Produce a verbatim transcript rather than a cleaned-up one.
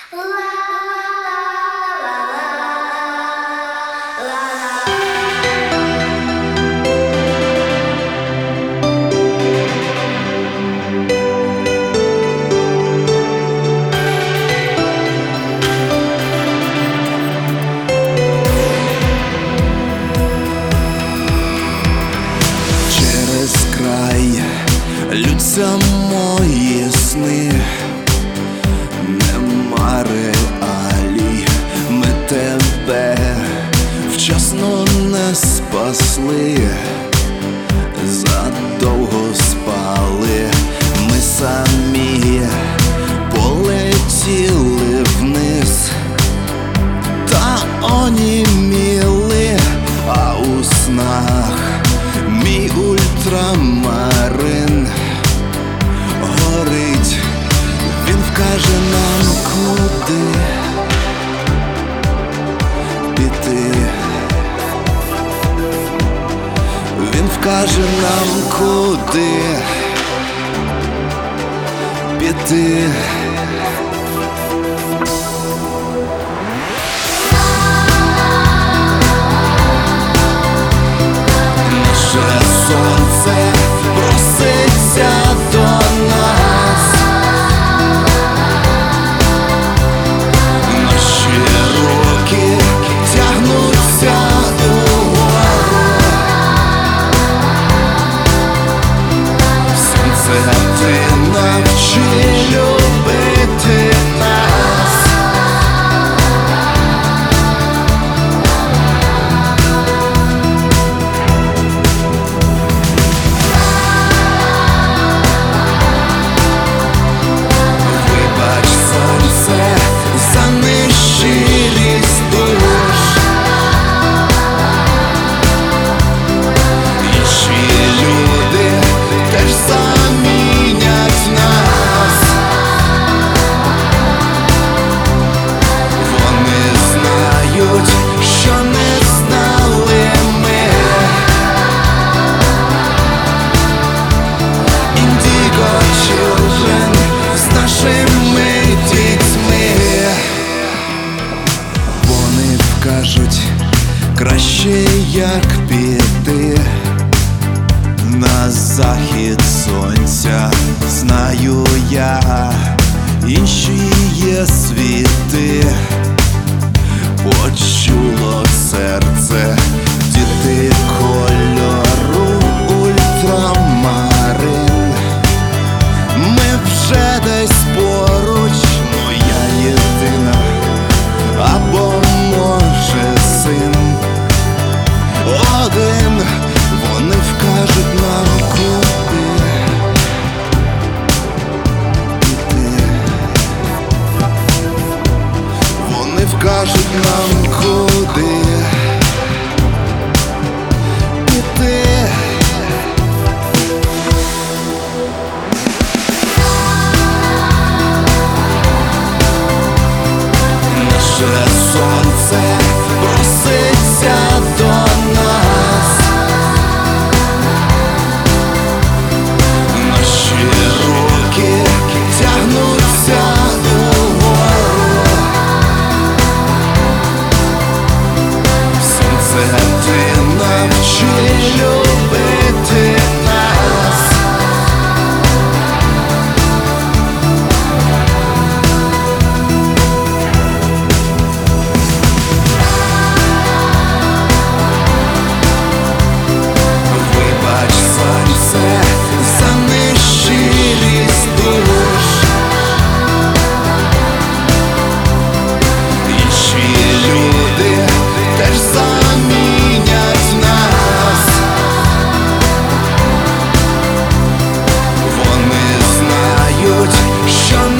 Лються мої сни, нема реалій, ми тебе вчасно не спасли, задовго спали, ми самі полетіли вниз та оніміли, а у снах мій ультрамарин горить, він вкаже нам, куди піти. Він вкаже нам, куди піти. Наше сонце проситься до нас, наші руки тягнуться угору. Сонце, ти навчи любити нас. За нещирість душ, інші люди теж замінять нас. Вони знають, що не знали ми. Індіго Children з нашими дітьми. Вони вкажуть краще, як піти на захід сонця. Знаю я, інші є світи, почуло серце діти кольору ультрамарин. Ми вже десь поруч, моя єдина, або може син один. Вони вкажуть нам, куди піти. Вони вкажуть нам, куди піти. Наше сонце проситься до нас, наші руки тягнуться угору. Сонце, ти навчи любити нас. Вибач, сонце, за нещирість душ, інші люди теж замінять нас. Вони знають, що